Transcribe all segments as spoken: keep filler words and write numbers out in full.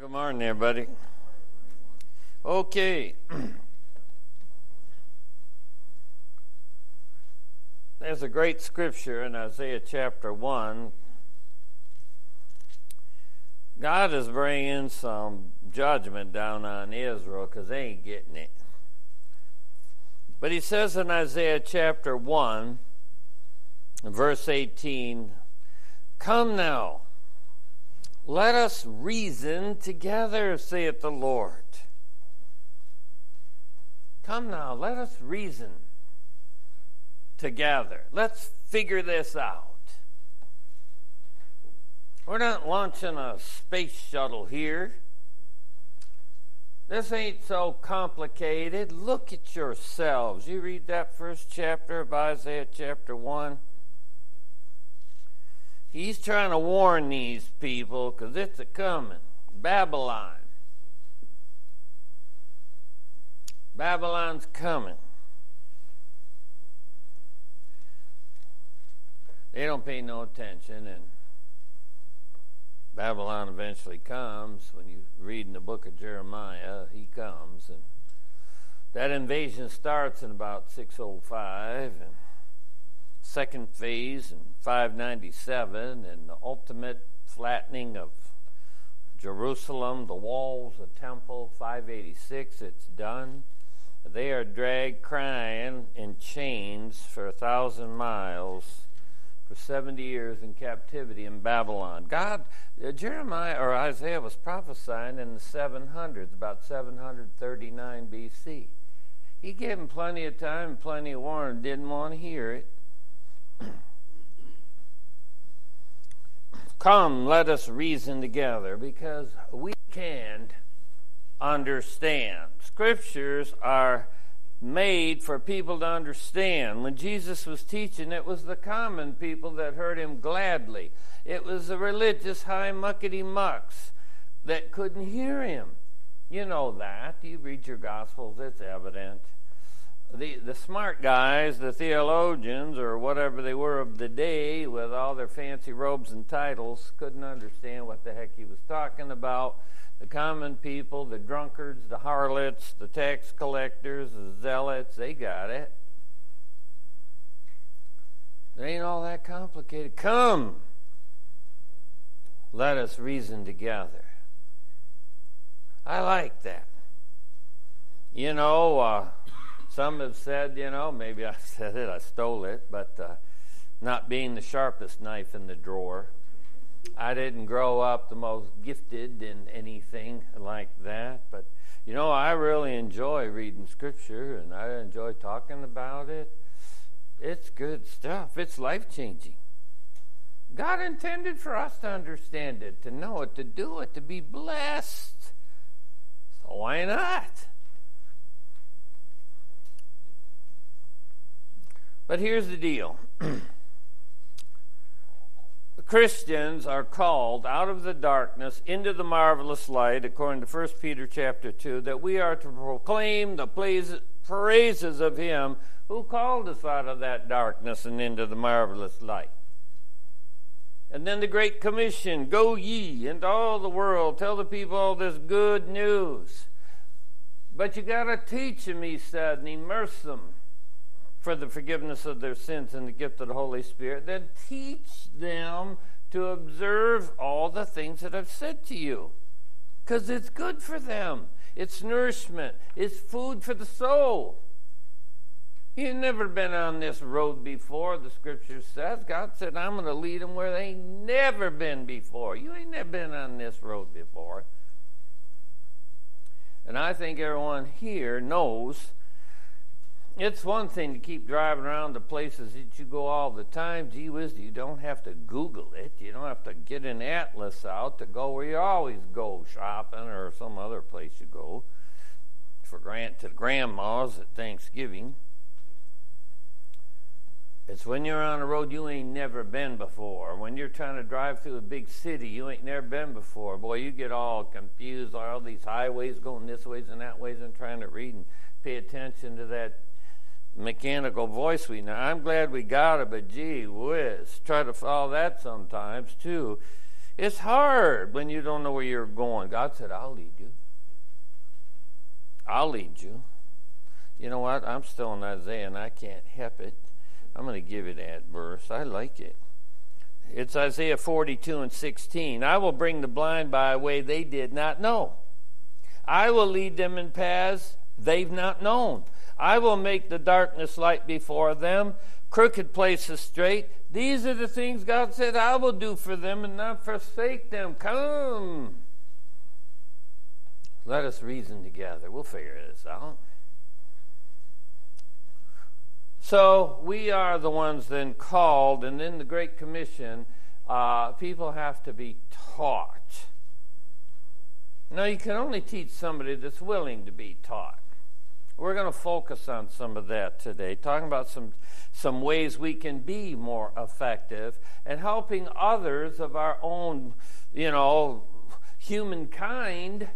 Good morning, everybody. Okay. There's a great scripture in Isaiah chapter one. God is bringing some judgment down on Israel because they ain't getting it. But he says in Isaiah chapter one, verse eighteen, "Come now, let us reason together, saith the Lord." Come now, let us reason together. Let's figure this out. We're not launching a space shuttle here. This ain't so complicated. Look at yourselves. You read that first chapter of Isaiah chapter one. He's trying to warn these people because it's a coming. Babylon. Babylon's coming. They don't pay no attention, and Babylon eventually comes. When you read in the book of Jeremiah, he comes, and that invasion starts in about six oh five, and second phase in five ninety-seven, and the ultimate flattening of Jerusalem, the walls, the temple, five eighty-six, it's done. They are dragged crying in chains for a thousand miles for seventy years in captivity in Babylon. God, uh, Jeremiah or Isaiah was prophesying in the seven hundreds, about seven thirty-nine B C. He gave them plenty of time, plenty of warning, didn't want to hear it. Come, let us reason together, because we can't understand. Scriptures are made for people to understand. When Jesus was teaching, it was the common people that heard him gladly. It was the religious high muckety mucks that couldn't hear him. You know that. You read your Gospels, it's evident. The the smart guys, the theologians, or whatever they were of the day, with all their fancy robes and titles, couldn't understand what the heck he was talking about. The common people, the drunkards, the harlots, the tax collectors, the zealots, they got it. It ain't all that complicated. Come, let us reason together. I like that. You know, uh, some have said, you know, maybe I said it, I stole it, but uh, not being the sharpest knife in the drawer. I didn't grow up the most gifted in anything like that, but, you know, I really enjoy reading Scripture, and I enjoy talking about it. It's good stuff. It's life-changing. God intended for us to understand it, to know it, to do it, to be blessed. So why not? But here's the deal. Christians are called out of the darkness into the marvelous light, according to First Peter chapter two, that we are to proclaim the praises of him who called us out of that darkness and into the marvelous light. And then the Great Commission, go ye into all the world, tell the people all this good news. But you got to teach them, he said, and immerse them for the forgiveness of their sins and the gift of the Holy Spirit. Then teach them to observe all the things that I've said to you, because it's good for them. It's nourishment. It's food for the soul. You've never been on this road before, the Scripture says. God said, I'm going to lead them where they ain't never been before. You ain't never been on this road before. And I think everyone here knows it's one thing to keep driving around to places that you go all the time. Gee whiz, you don't have to Google it. You don't have to get an atlas out to go where you always go shopping or some other place you go for grant to grandma's at Thanksgiving. It's when you're on a road you ain't never been before. When you're trying to drive through a big city you ain't never been before. Boy, you get all confused. All these highways going this ways and that ways, and trying to read and pay attention to that mechanical voice we know. I'm glad we got it, but gee whiz, try to follow that sometimes too. It's hard when you don't know where you're going. God said, I'll lead you. I'll lead you. You know what? I'm still in Isaiah, and I can't help it. I'm going to give you that verse. I like it. It's Isaiah forty-two and sixteen. I will bring the blind by a way they did not know. I will lead them in paths they've not known. I will make the darkness light before them, crooked places straight. These are the things God said I will do for them and not forsake them. Come. Let us reason together. We'll figure this out. So we are the ones then called, and in the Great Commission, uh, people have to be taught. Now, you can only teach somebody that's willing to be taught. We're going to focus on some of that today, talking about some, some ways we can be more effective and helping others of our own, you know, humankind,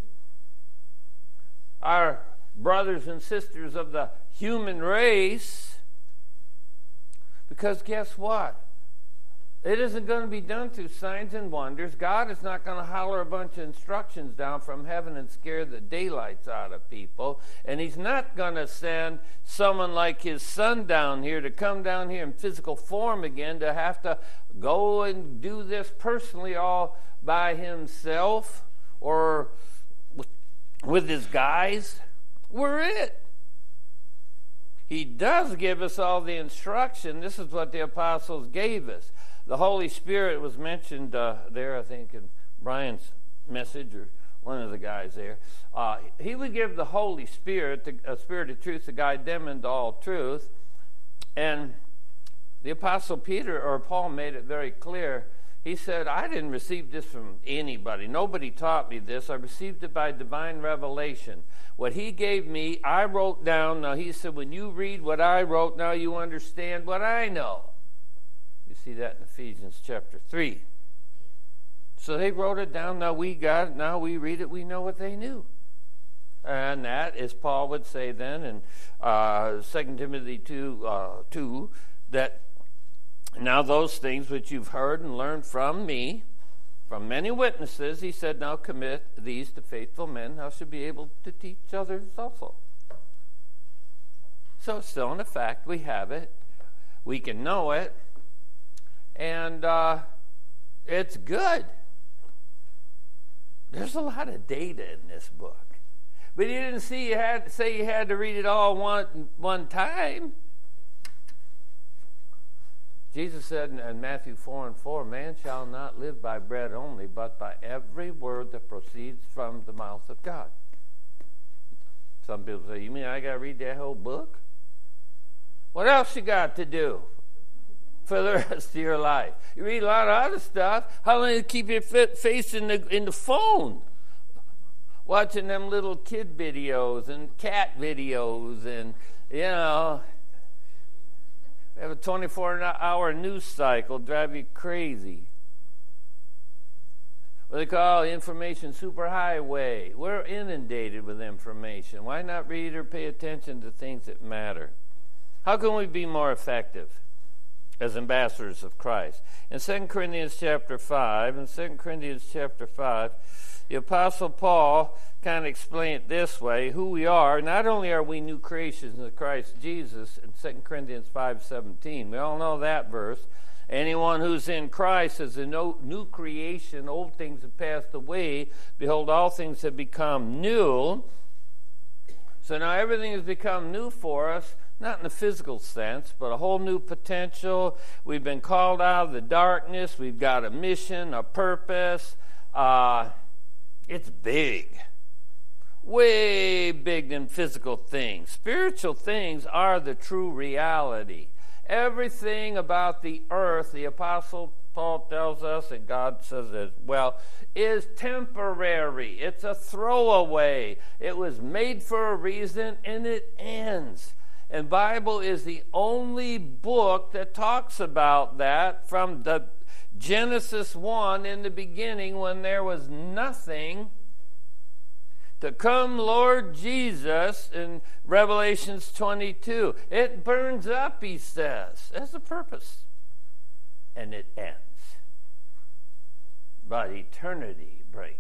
our brothers and sisters of the human race. Because guess what? It isn't going to be done through signs and wonders. God is not going to holler a bunch of instructions down from heaven and scare the daylights out of people. And he's not going to send someone like his son down here to come down here in physical form again to have to go and do this personally all by himself or with, with his guys. We're it. He does give us all the instruction. This is what the apostles gave us. The Holy Spirit was mentioned uh, there, I think, in Brian's message, or one of the guys there. Uh, he would give the Holy Spirit, the, a spirit of truth, to guide them into all truth. And the Apostle Peter, or Paul, made it very clear. He said, I didn't receive this from anybody. Nobody taught me this. I received it by divine revelation. What he gave me, I wrote down. Now, he said, when you read what I wrote, now you understand what I know. You see that in Ephesians chapter three. So they wrote it down. Now we got it. Now we read it. We know what they knew. And that, as Paul would say then in uh, Second Timothy two, uh, two, that now those things which you've heard and learned from me, from many witnesses, he said, now commit these to faithful men. Thou should be able to teach others also. So it's still in effect. We have it. We can know it. And uh, it's good. There's a lot of data in this book. But he didn't see you had, say you had to read it all one, one time. Jesus said in Matthew four and four, man shall not live by bread only, but by every word that proceeds from the mouth of God. Some people say, you mean I got to read that whole book? What else you got to do for the rest of your life? You read a lot of other stuff. How long do you keep your face in the, in the phone? Watching them little kid videos and cat videos and, you know... have a twenty-four hour news cycle, drive you crazy. What they call information superhighway. We're inundated with information. Why not read or pay attention to things that matter? How can we be more effective as ambassadors of Christ? In Second Corinthians chapter five, in Second Corinthians chapter five, the Apostle Paul kind of explained it this way, who we are. Not only are we new creations in Christ Jesus, in Second Corinthians five seventeen, we all know that verse. Anyone who's in Christ is a no, new creation. Old things have passed away. Behold, all things have become new. So now everything has become new for us, not in the physical sense, but a whole new potential. We've been called out of the darkness. We've got a mission, a purpose. Uh, it's big. Way big than physical things. Spiritual things are the true reality. Everything about the earth, the Apostle Paul tells us, and God says as well, is temporary. It's a throwaway. It was made for a reason, and it ends. And Bible is the only book that talks about that from the Genesis one in the beginning when there was nothing to come Lord Jesus in Revelations twenty-two. It burns up, he says. That's the purpose. And it ends. but eternity breaks.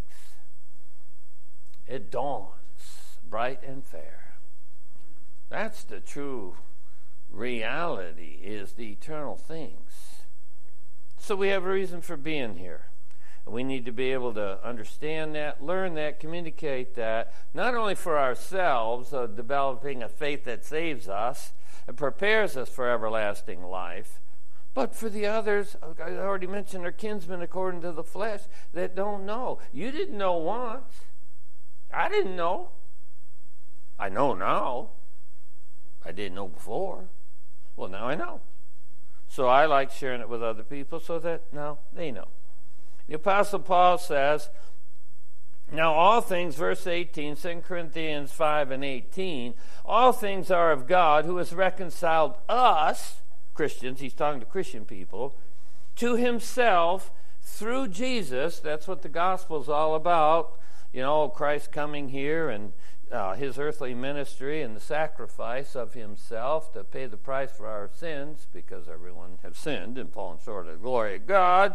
It dawns bright and fair. That's the true reality, is the eternal things. So we have a reason for being here. We need to be able to understand that, learn that, communicate that, not only for ourselves, of developing a faith that saves us and prepares us for everlasting life, but for the others, I already mentioned, our kinsmen according to the flesh that don't know. You didn't know once. I didn't know. I know now. I didn't know before. Well, now I know. So I like sharing it with other people so that now they know. The Apostle Paul says, now all things, verse eighteen, Second Corinthians five and eighteen, all things are of God, who has reconciled us, Christians, he's talking to Christian people, to himself through Jesus. That's what the gospel is all about. You know, Christ coming here and uh, his earthly ministry and the sacrifice of himself to pay the price for our sins, because everyone has sinned and fallen short of the glory of God.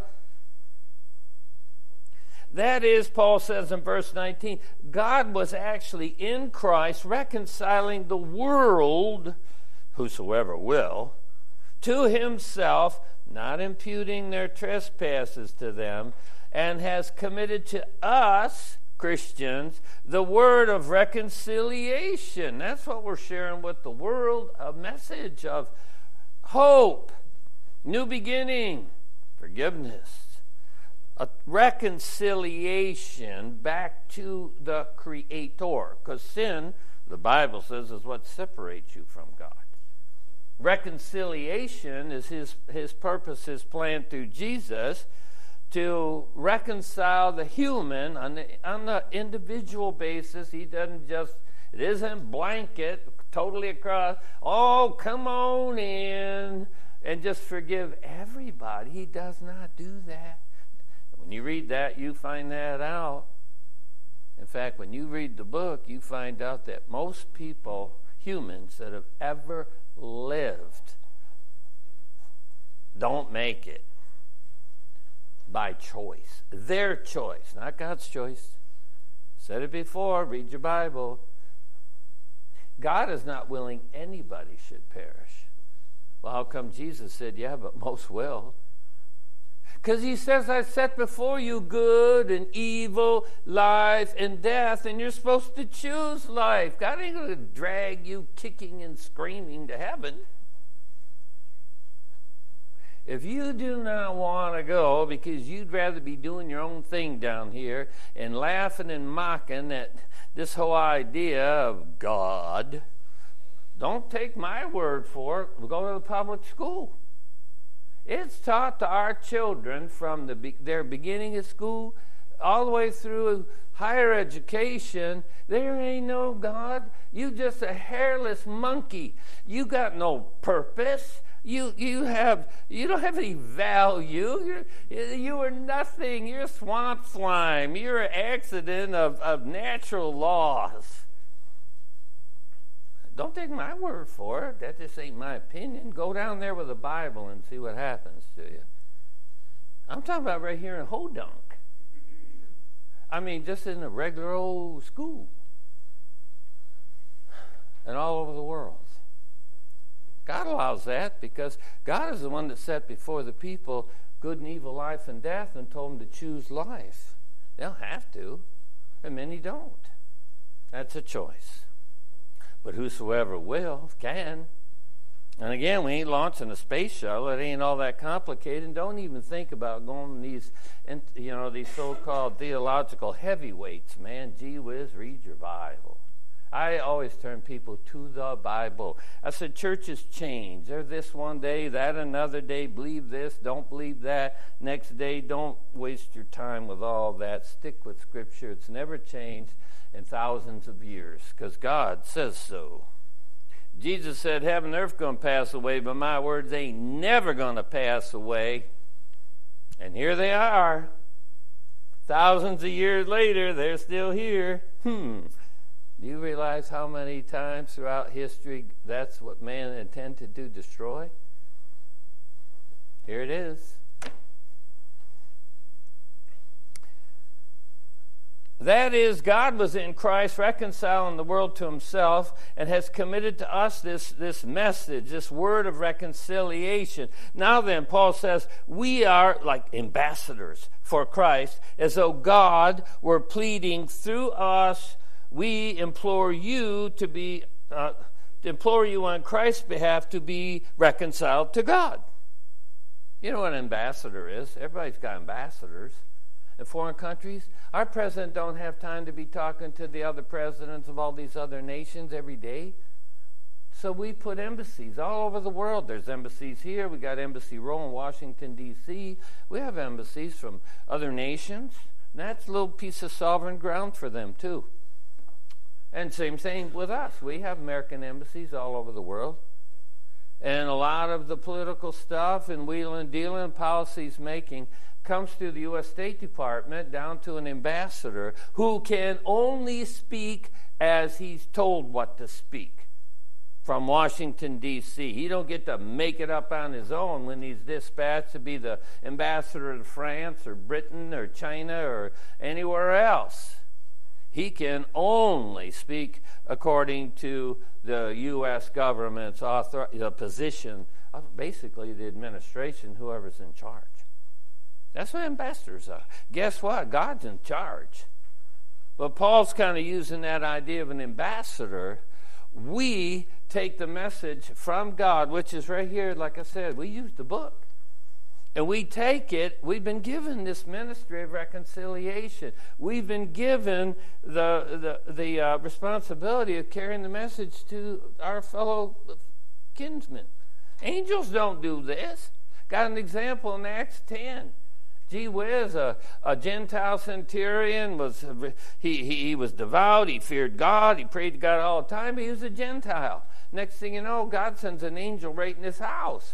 That is, Paul says in verse nineteen, God was actually in Christ reconciling the world, whosoever will, to himself, not imputing their trespasses to them, and has committed to us, Christians, the word of reconciliation. That's what we're sharing with the world, a message of hope, new beginning, forgiveness. A reconciliation back to the Creator. Because sin, the Bible says, is what separates you from God. Reconciliation is his, his purpose, his plan through Jesus, to reconcile the human on the, on the individual basis. He doesn't just, it isn't blanket, totally across, oh, come on in, and just forgive everybody. He does not do that. When you read that, you find that out. In fact, when you read the book, you find out that most people, humans that have ever lived, don't make it by choice. Their choice, not God's choice. Said it before, read your Bible. God is not willing anybody should perish. Well, how come Jesus said, yeah, but most will? Because he says, I set before you good and evil, life and death, and you're supposed to choose life. God ain't going to drag you kicking and screaming to heaven. If you do not want to go because you'd rather be doing your own thing down here and laughing and mocking at this whole idea of God, don't take my word for it. We'll go to the public school. It's taught to our children from the be- their beginning of school all the way through higher education. There ain't no God. You just a hairless monkey. You got no purpose. You you have you don't have any value. You're, you are nothing. You're swamp slime. You're an accident of, of natural laws. Don't take my word for it. That just ain't my opinion. Go down there with the Bible and see what happens to you. I'm talking about right here in Hodunk. I mean, just in a regular old school. And all over the world. God allows that because God is the one that set before the people good and evil, life and death, and told them to choose life. They don't have to, and many don't. That's a choice. But whosoever will can. And again, we ain't launching a space shuttle. It ain't all that complicated. And don't even think about going on these, you know, these so-called theological heavyweights. Man, gee whiz, read your Bible. I always turn people to the Bible. I said, churches change. They're this one day, that another day. Believe this, don't believe that. Next day, don't waste your time with all that. Stick with Scripture. It's never changed in thousands of years because God says so. Jesus said, heaven and earth going to pass away, but my words ain't never going to pass away. And here they are. Thousands of years later, they're still here. Hmm. Do you realize how many times throughout history that's what man intended to destroy? Here it is. That is, God was in Christ reconciling the world to himself and has committed to us this, this message, this word of reconciliation. Now then, Paul says, we are like ambassadors for Christ, as though God were pleading through us. We implore you to be, uh, to implore you on Christ's behalf to be reconciled to God. You know what an ambassador is? Everybody's got ambassadors. In foreign countries, our president don't have time to be talking to the other presidents of all these other nations every day. So we put embassies all over the world. There's embassies here. We got Embassy Row in Washington, D C We have embassies from other nations. And that's a little piece of sovereign ground for them, too. And same thing with us. We have American embassies all over the world. And a lot of the political stuff and wheeling, dealing, policies making comes through the U S State Department down to an ambassador who can only speak as he's told what to speak from Washington, D C He don't get to make it up on his own when he's dispatched to be the ambassador to France or Britain or China or anywhere else. He can only speak according to the U S government's author, the position of basically the administration, whoever's in charge. That's what ambassadors are. Guess what? God's in charge. But Paul's kind of using that idea of an ambassador. We take the message from God, which is right here, like I said, we use the book. And we take it, we've been given this ministry of reconciliation. We've been given the, the, the uh, responsibility of carrying the message to our fellow kinsmen. Angels don't do this. Got an example in Acts ten. Gee whiz, a, a Gentile centurion, was he, he, he was devout, he feared God, he prayed to God all the time, but he was a Gentile. Next thing you know, God sends an angel right in his house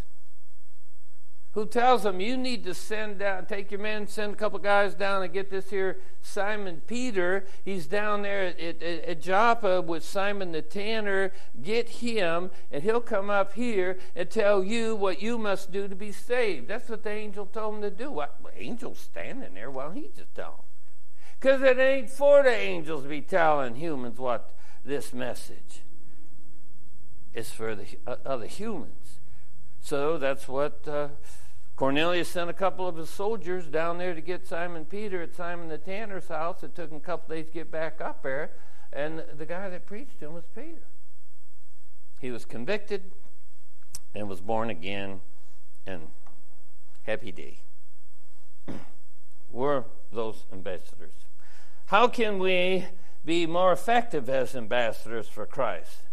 who tells him, you need to send down, take your men, send a couple guys down and get this here Simon Peter. He's down there at, at, at Joppa with Simon the tanner. Get him, and he'll come up here and tell you what you must do to be saved. That's what the angel told him to do. What, the angel's standing there while he just telling him. Because it ain't for the angels to be telling humans what this message is for the uh, other humans. So that's what... Uh, Cornelius sent a couple of his soldiers down there to get Simon Peter at Simon the tanner's house. It took him a couple days to get back up there. And the guy that preached to him was Peter. He was convicted and was born again. And happy day. We're those ambassadors. How can we be more effective as ambassadors for Christ?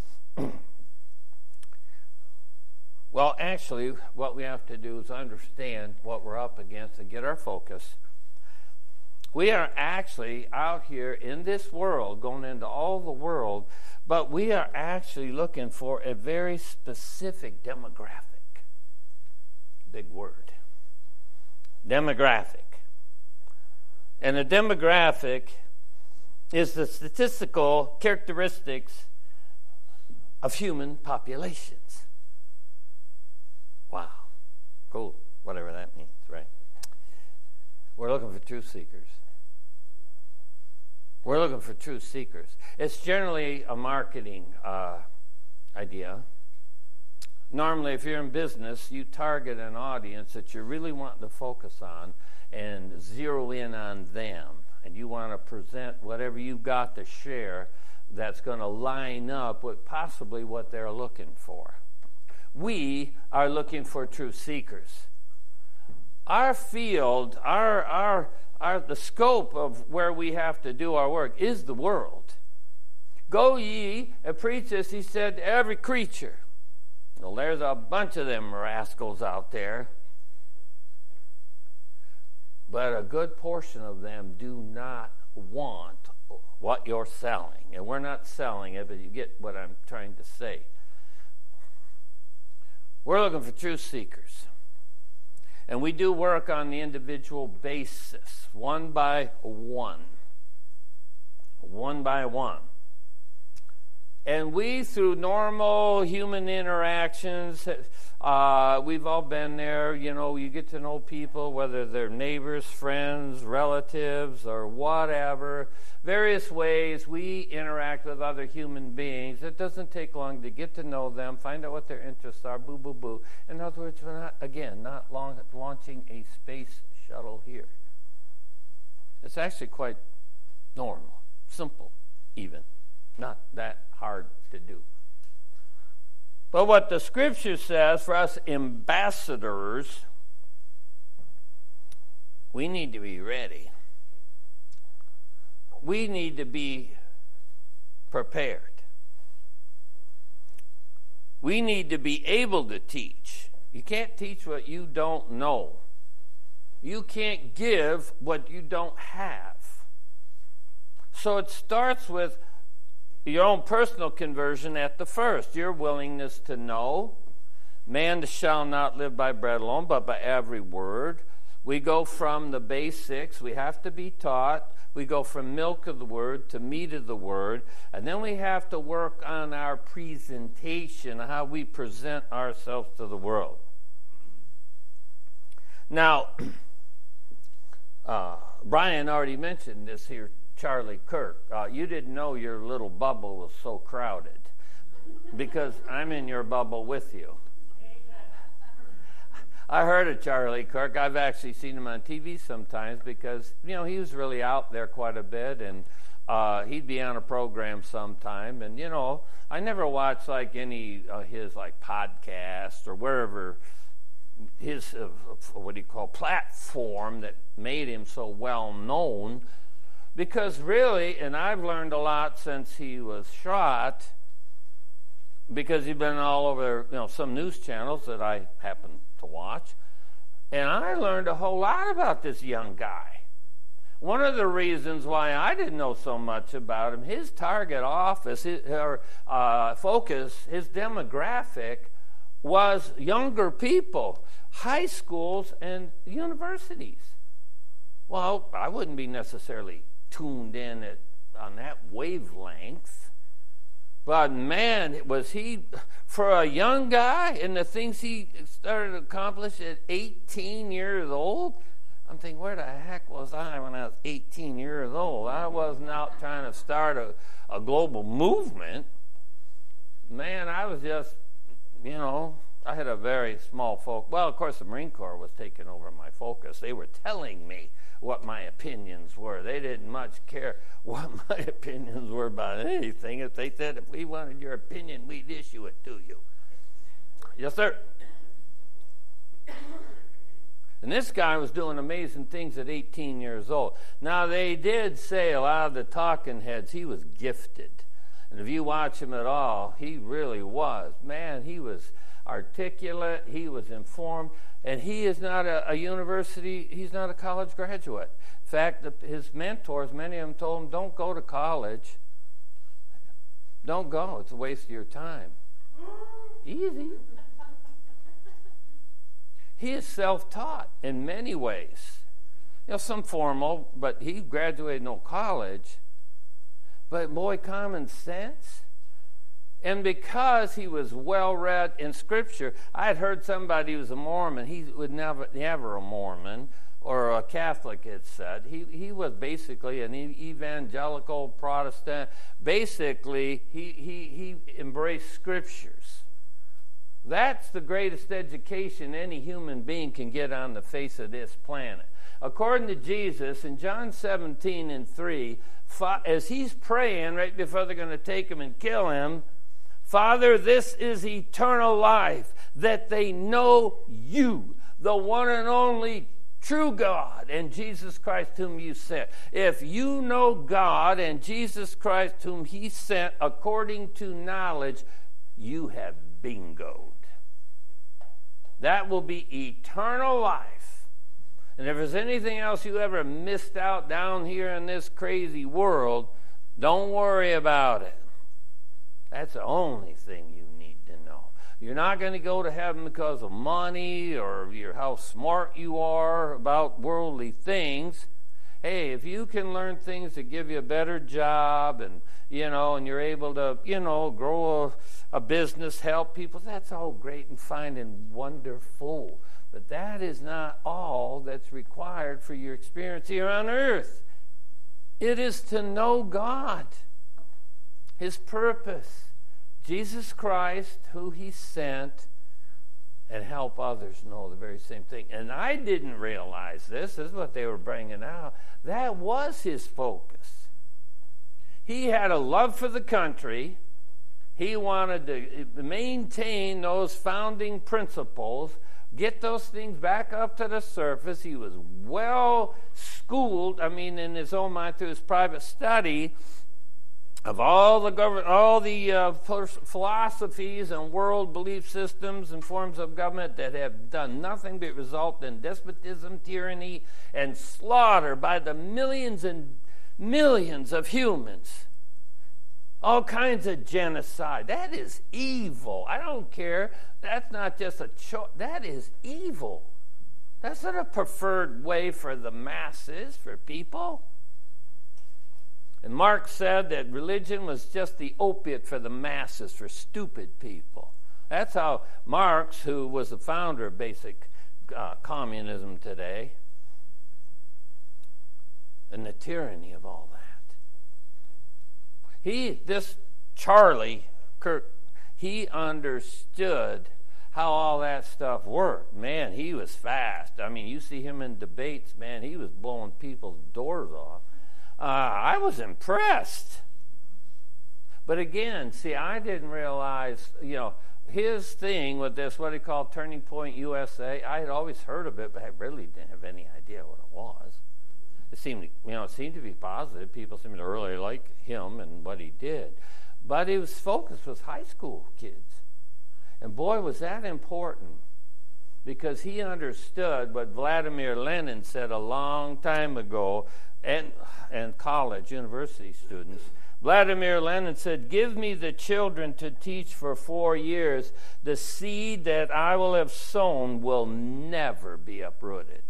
Well, actually, what we have to do is understand what we're up against and get our focus. We are actually out here in this world, going into all the world, but we are actually looking for a very specific demographic. Big word. Demographic. And a demographic is the statistical characteristics of human populations. Wow. Cool. Whatever that means, right? We're looking for truth seekers. We're looking for truth seekers. It's generally a marketing uh, idea. Normally, if you're in business, you target an audience that you're really wanting to focus on and zero in on them. And you want to present whatever you've got to share that's going to line up with possibly what they're looking for. We are looking for truth seekers. Our field, our, our, our, the scope of where we have to do our work is the world. Go ye and preach this, he said, to every creature. Well, there's a bunch of them rascals out there. But a good portion of them do not want what you're selling. And we're not selling it, but you get what I'm trying to say. We're looking for truth seekers. And we do work on the individual basis, one by one. One by one. And we, through normal human interactions, uh, we've all been there. You know, you get to know people, whether they're neighbors, friends, relatives, or whatever. Various ways we interact with other human beings. It doesn't take long to get to know them, find out what their interests are, boo, boo, boo. In other words, we're not, again, not long, launching a space shuttle here. It's actually quite normal, simple even, not that hard to do. But what the Scripture says for us ambassadors, we need to be ready. We need to be prepared. We need to be able to teach. You can't teach what you don't know. You can't give what you don't have. So it starts with your own personal conversion at the first, your willingness to know. Man shall not live by bread alone, but by every word. We go from the basics. We have to be taught. We go from milk of the word to meat of the word. And then we have to work on our presentation, how we present ourselves to the world. Now, uh, Brian already mentioned this here, Charlie Kirk. Uh, you didn't know your little bubble was so crowded because I'm in your bubble with you. I heard of Charlie Kirk. I've actually seen him on T V sometimes because, you know, he was really out there quite a bit, and uh, he'd be on a program sometime. And, you know, I never watched, like, any of uh, his, like, podcasts or wherever his, uh, what do you call, platform that made him so well known. Because really, and I've learned a lot since he was shot, because he's been all over, you know, some news channels that I happen to watch, and I learned a whole lot about this young guy. One of the reasons why I didn't know so much about him, his target office, his, or uh, focus, his demographic was younger people, high schools and universities. Well, I wouldn't be necessarily tuned in at, on that wavelength. But man, was he, for a young guy, and the things he started to accomplish at eighteen years old, I'm thinking, where the heck was I when I was eighteen years old? I wasn't out trying to start a, a global movement. Man, I was just, you know, I had a very small focus. Well, of course, the Marine Corps was taking over my focus. They were telling me what my opinions were. They didn't much care what my opinions were about anything. If they said, if we wanted your opinion, we'd issue it to you. Yes, sir. And this guy was doing amazing things at eighteen years old. Now, they did say, a lot of the talking heads, he was gifted. And if you watch him at all, he really was. Man, he was articulate, he was informed, and he is not a, a university, he's not a college graduate. In fact, the, his mentors, many of them told him, don't go to college. Don't go, it's a waste of your time. Easy. He is self-taught in many ways. You know, some formal, but he graduated no college. But boy, common sense. And because he was well-read in Scripture, I had heard somebody who was a Mormon. He was never, never a Mormon, or a Catholic, it said. He, he was basically an evangelical Protestant. Basically, he, he, he embraced Scriptures. That's the greatest education any human being can get on the face of this planet. According to Jesus, in John seventeen and three, as he's praying right before they're going to take him and kill him, Father, this is eternal life, that they know you, the one and only true God, and Jesus Christ whom you sent. If you know God and Jesus Christ whom he sent according to knowledge, you have bingoed. That will be eternal life. And if there's anything else you ever missed out down here in this crazy world, don't worry about it. That's the only thing you need to know. You're not going to go to heaven because of money or your, how smart you are about worldly things. Hey, if you can learn things that give you a better job and you know, and you're able to, you know, grow a, a business, help people. That's all great and fine and wonderful. But that is not all that's required for your experience here on earth. It is to know God, His purpose, Jesus Christ, who He sent, and help others know the very same thing. And I didn't realize this. This is what they were bringing out. That was His focus. He had a love for the country. He wanted to maintain those founding principles, get those things back up to the surface. He was well schooled, I mean, in his own mind through his private study of all the government, all the uh, philosophies and world belief systems and forms of government that have done nothing but result in despotism, tyranny, and slaughter by the millions and millions of humans. All kinds of genocide. That is evil. I don't care. That's not just a choice. That is evil. That's not a preferred way for the masses, for people. And Marx said that religion was just the opiate for the masses, for stupid people. That's how Marx, who was the founder of basic uh, communism today, and the tyranny of all that. He, this Charlie Kirk, he understood how all that stuff worked. Man, he was fast. I mean, you see him in debates, man, he was blowing people's doors off. Uh, I was impressed. But again, see, I didn't realize, you know, his thing with this, what he called Turning Point U S A, I had always heard of it, but I really didn't have any idea what it was. It seemed, you know, it seemed to be positive. People seemed to really like him and what he did. But his focus was high school kids. And boy, was that important, because he understood what Vladimir Lenin said a long time ago, and, and college, university students. Vladimir Lenin said, "Give me the children to teach for four years. The seed that I will have sown will never be uprooted."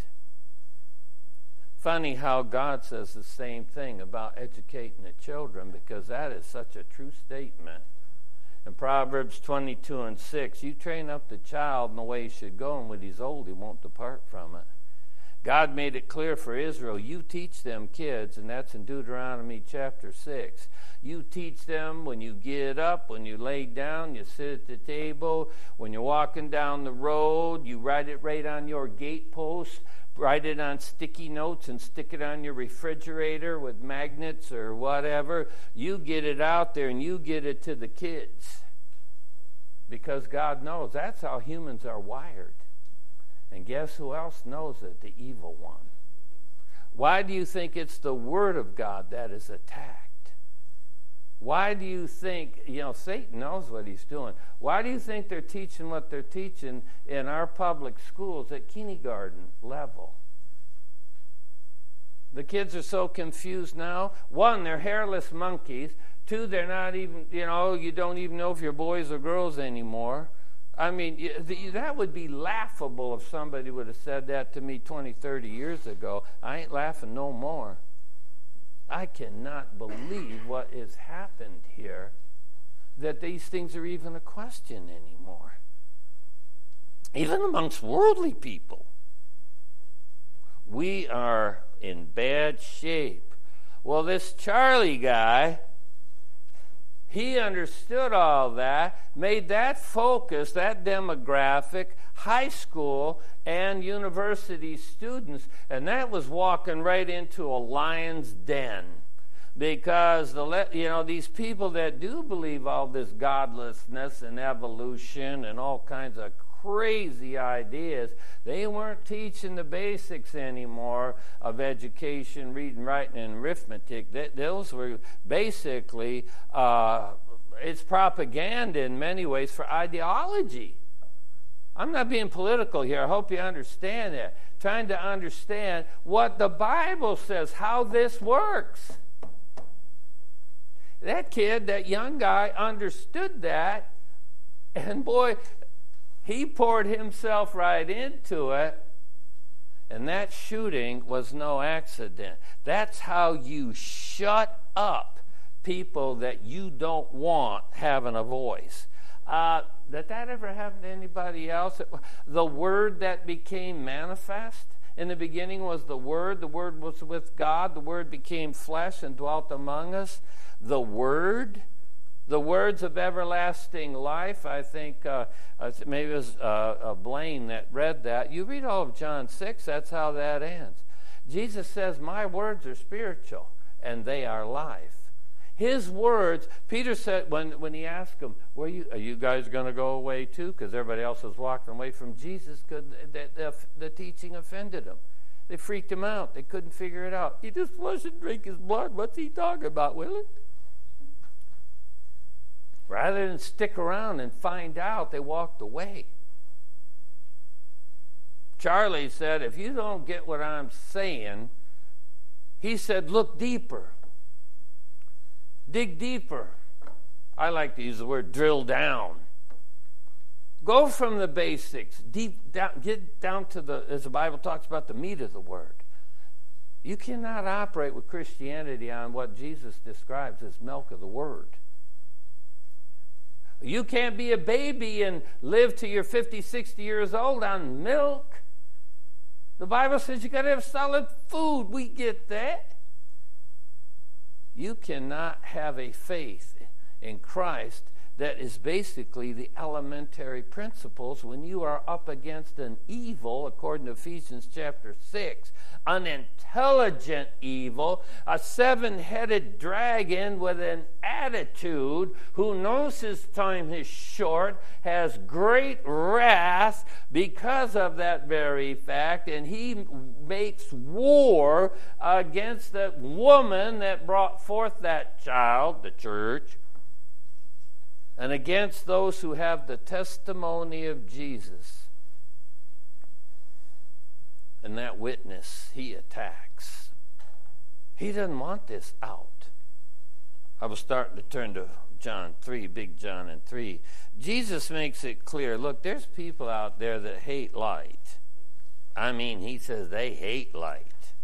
Funny how God says the same thing about educating the children, because that is such a true statement. In Proverbs twenty-two and six, you train up the child in the way he should go, and when he's old, he won't depart from it. God made it clear for Israel, you teach them kids, and that's in Deuteronomy chapter six. You teach them when you get up, when you lay down, you sit at the table, when you're walking down the road, you write it right on your gatepost, write it on sticky notes and stick it on your refrigerator with magnets or whatever. You get it out there and you get it to the kids. Because God knows that's how humans are wired. And guess who else knows it? The evil one. Why do you think it's the Word of God that is attacked? Why do you think, you know, Satan knows what he's doing. Why do you think they're teaching what they're teaching in our public schools at kindergarten level? The kids are so confused now. One, they're hairless monkeys. Two, they're not even, you know, you don't even know if you're boys or girls anymore. I mean, that would be laughable if somebody would have said that to me twenty, thirty years ago. I ain't laughing no more. I cannot believe what has happened here, that these things are even a question anymore. Even amongst worldly people. We are in bad shape. Well, this Charlie guy, he understood all that, made that focus, that demographic, high school and university students, and that was walking right into a lion's den. Because the you know these people that do believe all this godlessness and evolution and all kinds of crazy ideas, they weren't teaching the basics anymore of education, reading, writing, and arithmetic. That, those were basically, uh, it's propaganda in many ways for ideology. I'm not being political here. I hope you understand that. Trying to understand what the Bible says, how this works. That kid, that young guy, understood that, and boy, he poured himself right into it, and that shooting was no accident. That's how you shut up people that you don't want having a voice. Uh, did that ever happen to anybody else? The Word that became manifest. In the beginning was the Word. The Word was with God. The Word became flesh and dwelt among us. The Word, the words of everlasting life. I think uh, maybe it was uh, uh, Blaine that read that. You read all of John six, that's how that ends. Jesus says, my words are spiritual, and they are life. His words, Peter said, when, when he asked him, Where you, are you guys going to go away too? Because everybody else was walking away from Jesus because the, the, the teaching offended them. They freaked him out. They couldn't figure it out. He just flesh and drink his blood. What's he talking about, Willie? Rather than stick around and find out, they walked away. Charlie said, if you don't get what I'm saying, he said, look deeper. Dig deeper. I like to use the word drill down. Go from the basics, deep down, get down to the, as the Bible talks about, the meat of the word. You cannot operate with Christianity on what Jesus describes as milk of the word. You can't be a baby and live till you're fifty, sixty years old on milk. The Bible says you got to have solid food. We get that. You cannot have a faith in Christ that is basically the elementary principles when you are up against an evil, according to Ephesians chapter six, unintelligent evil, a seven-headed dragon with an attitude who knows his time is short, has great wrath because of that very fact, and he makes war against the woman that brought forth that child, the church, and against those who have the testimony of Jesus. And that witness, he attacks. He doesn't want this out. I was starting to turn to John three, Big John and three. Jesus makes it clear, look, there's people out there that hate light. I mean, he says they hate light.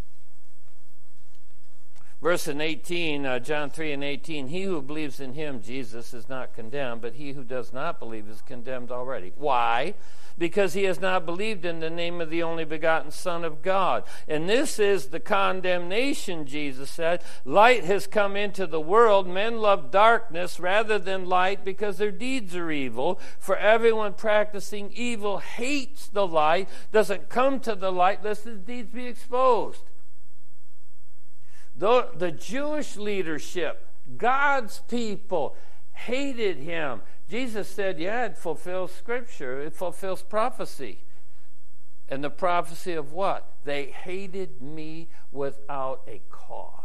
Verse in eighteen, uh, John three and eighteen, he who believes in him, Jesus, is not condemned, but he who does not believe is condemned already. Why? Because he has not believed in the name of the only begotten Son of God. And this is the condemnation, Jesus said. Light has come into the world. Men love darkness rather than light because their deeds are evil. For everyone practicing evil hates the light, doesn't come to the light lest his deeds be exposed. The, the Jewish leadership, God's people, hated him. Jesus said, yeah, it fulfills Scripture. It fulfills prophecy. And the prophecy of what? They hated me without a cause.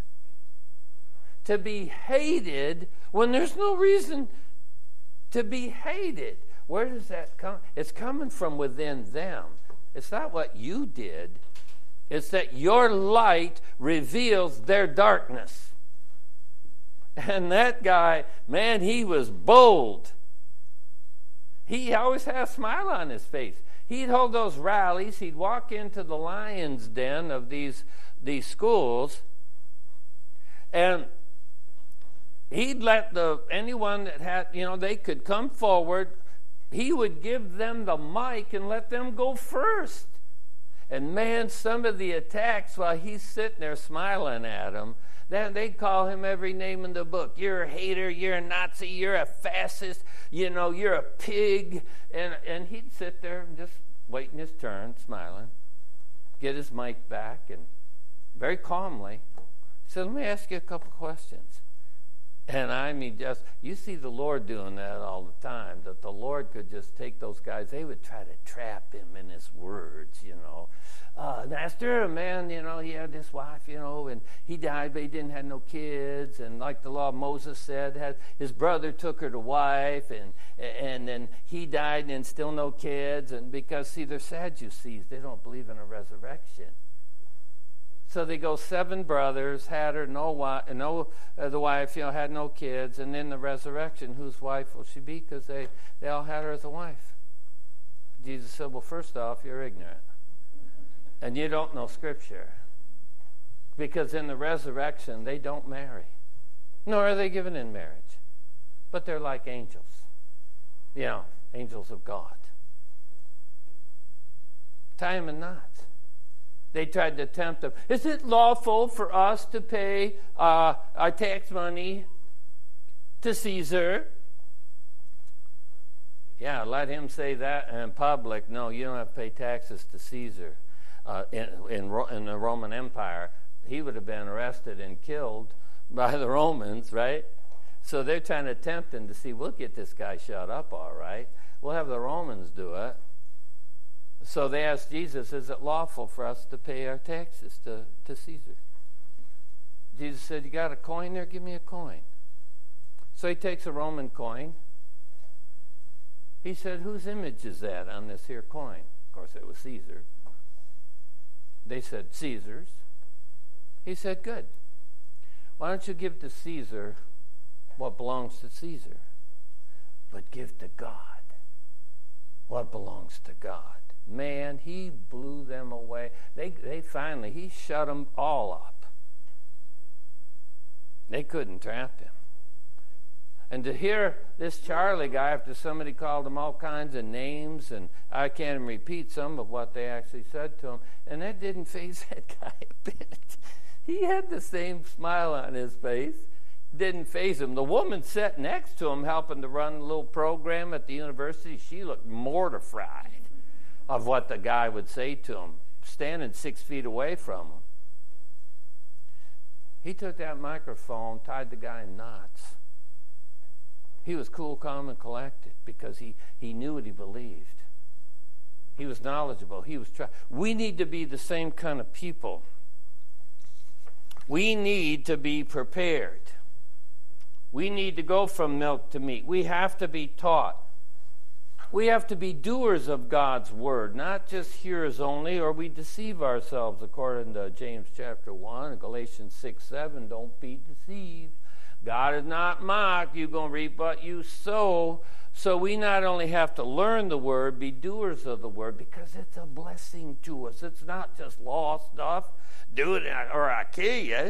To be hated when there's no reason to be hated. Where does that come? It's coming from within them. It's not what you did. It's that your light reveals their darkness. And that guy, man, he was bold. He always had a smile on his face. He'd hold those rallies. He'd walk into the lion's den of these, these schools. And he'd let the anyone that had, you know, they could come forward. He would give them the mic and let them go first. And man, some of the attacks while he's sitting there smiling at them, then they'd call him every name in the book. You're a hater, you're a Nazi, you're a fascist, you know, you're a pig. And, and he'd sit there and just waiting his turn, smiling, get his mic back, and very calmly said, let me ask you a couple questions. And I mean, just, you see the Lord doing that all the time, that the Lord could just take those guys, they would try to trap him in his words, you know. Uh, Master, a man, you know, he had this wife, you know, and he died, but he didn't have no kids. And like the law of Moses said, had, his brother took her to wife, and and then he died and still no kids. And because, see, they're Sadducees, they don't believe in a resurrection. So they go, seven brothers, had her, no wife, no, uh, the wife, you know, had no kids. And then the resurrection, whose wife will she be? Because they, they all had her as a wife. Jesus said, well, first off, you're ignorant. And you don't know Scripture. Because in the resurrection, they don't marry. nor are they given in marriage. But they're like angels. You know, angels of God. Tie them in knots. They tried to tempt him. Is it lawful for us to pay uh, our tax money to Caesar? Yeah, let him say that in public. No, you don't have to pay taxes to Caesar. Uh, in, in, in the Roman Empire, he would have been arrested and killed by the Romans, right? So they're trying to tempt him to see, we'll get this guy shut up all right. We'll have the Romans do it. So they asked Jesus, is it lawful for us to pay our taxes to, to Caesar? Jesus said, you got a coin there? Give me a coin. So he takes a Roman coin. He said, whose image is that on this here coin? Of course, it was Caesar. They said, Caesar's. He said, good. Why don't you give to Caesar what belongs to Caesar, but give to God what belongs to God? Man, he blew them away. They, they finally, he shut them all up. They couldn't trap him. And to hear this Charlie guy, after somebody called him all kinds of names, and I can't even repeat some of what they actually said to him, and that didn't faze that guy a bit. He had the same smile on his face. Didn't faze him. The woman sat next to him helping to run a little program at the university, she looked mortified of what the guy would say to him, standing six feet away from him. He took that microphone, tied the guy in knots. He was cool, calm, and collected because he, he knew what he believed. He was knowledgeable. He was try- We need to be the same kind of people. We need to be prepared. We need to go from milk to meat. We have to be taught. We have to be doers of God's word, not just hearers only, or we deceive ourselves, according to James chapter one and Galatians six seven. Don't be deceived. God is not mocked. You're going to reap what you sow. So we not only have to learn the word, be doers of the word, because it's a blessing to us. It's not just law stuff. Do it or I kill you.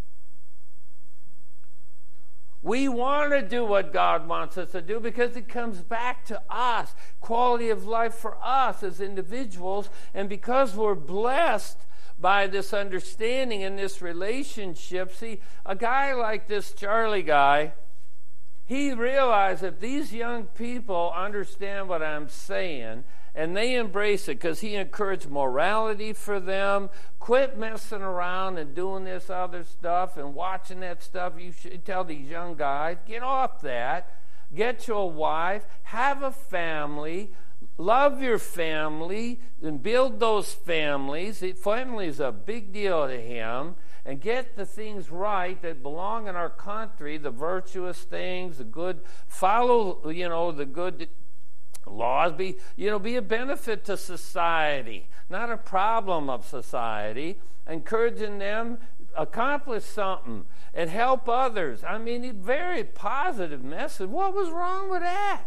We want to do what God wants us to do because it comes back to us. Quality of life for us as individuals. And because we're blessed by this understanding and this relationship. See, a guy like this Charlie guy, he realized that these young people understand what I'm saying and they embrace it because he encouraged morality for them. Quit messing around and doing this other stuff and watching that stuff. You should tell these young guys, get off that. Get your wife. Have a family. Love your family and build those families. Family is a big deal to him. And get the things right that belong in our country, the virtuous things, the good, follow, you know, the good laws. Be, you know, be a benefit to society, not a problem of society. Encouraging them, accomplish something, and help others. I mean, a very positive message. What was wrong with that?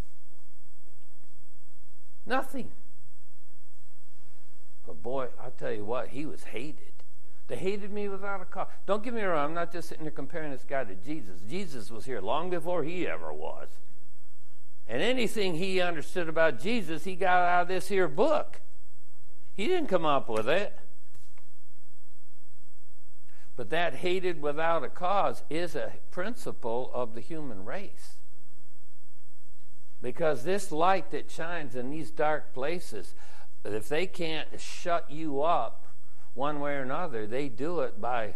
Nothing. But boy, I'll tell you what, he was hated. They hated me without a cause. Don't get me wrong, I'm not just sitting there comparing this guy to Jesus. Jesus was here long before he ever was. And anything he understood about Jesus, he got out of this here book. He didn't come up with it. But that hated without a cause is a principle of the human race. Because this light that shines in these dark places, if they can't shut you up one way or another, they do it by,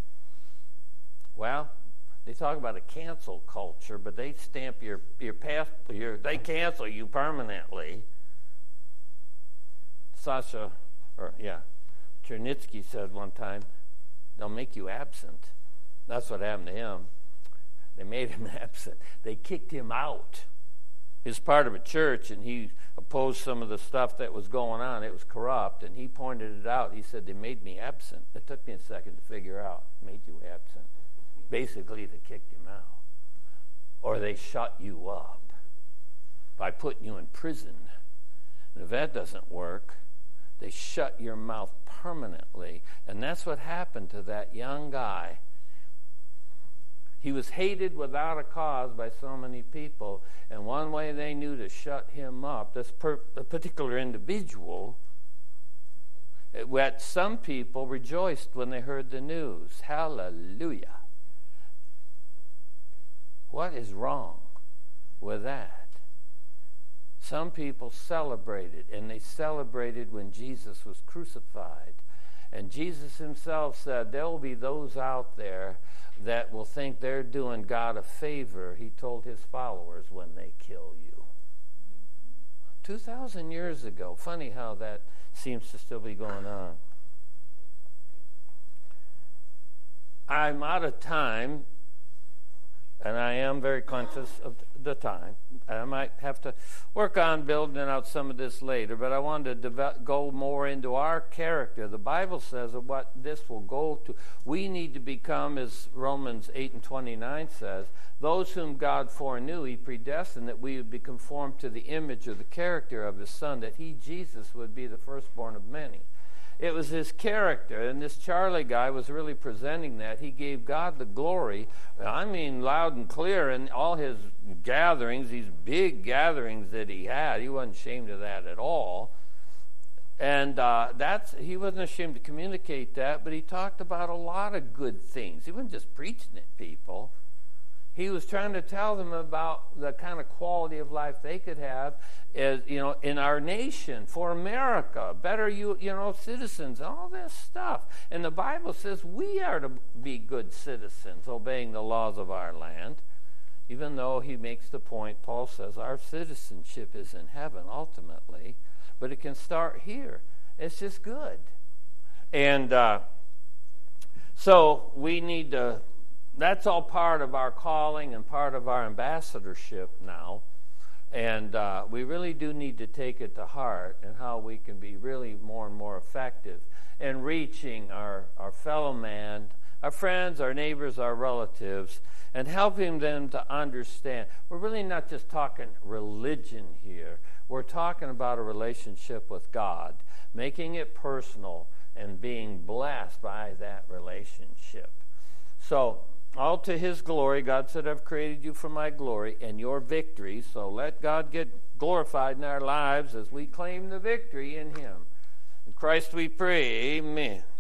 well, they talk about a cancel culture, but they stamp your your past, your they cancel you permanently. Sasha, or yeah, Chernitsky said one time, they'll make you absent. That's what happened to him. They made him absent. They kicked him out. He was part of a church, and he opposed some of the stuff that was going on. It was corrupt, and he pointed it out. He said, they made me absent. It took me a second to figure out. Made you absent. Basically, they kicked him out. Or they shut you up by putting you in prison. And if that doesn't work, they shut your mouth permanently. And that's what happened to that young guy. He was hated without a cause by so many people. And one way they knew to shut him up, this per, a particular individual, that some people rejoiced when they heard the news. Hallelujah. What is wrong with that? Some people celebrated, and they celebrated when Jesus was crucified. And Jesus himself said, there will be those out there that will think they're doing God a favor, he told his followers, when they kill you. two thousand years ago. Funny how that seems to still be going on. I'm out of time, and I am very conscious of the time. I might have to work on building out some of this later, but I wanted to develop, go more into our character. The Bible says that what this will go to. We need to become, as Romans eight and twenty-nine says, those whom God foreknew, he predestined that we would be conformed to the image or the character of his Son, that he, Jesus, would be the firstborn of many. It was his character, and this Charlie guy was really presenting that. He gave God the glory, I mean loud and clear, in all his gatherings, these big gatherings that he had. He wasn't ashamed of that at all. And uh, that's he wasn't ashamed to communicate that, but he talked about a lot of good things. He wasn't just preaching at people. He was trying to tell them about the kind of quality of life they could have, as you know, in our nation, for America, better you you know citizens, all this stuff. And the Bible says we are to be good citizens, obeying the laws of our land. Even though he makes the point, Paul says our citizenship is in heaven ultimately, but it can start here. It's just good, and uh, so we need to. That's all part of our calling and part of our ambassadorship now. And uh, we really do need to take it to heart and how we can be really more and more effective in reaching our, our fellow man, our friends, our neighbors, our relatives, and helping them to understand. We're really not just talking religion here. We're talking about a relationship with God, making it personal and being blessed by that relationship. So, all to his glory. God said, I've created you for my glory and your victory. So let God get glorified in our lives as we claim the victory in him. In Christ we pray, amen.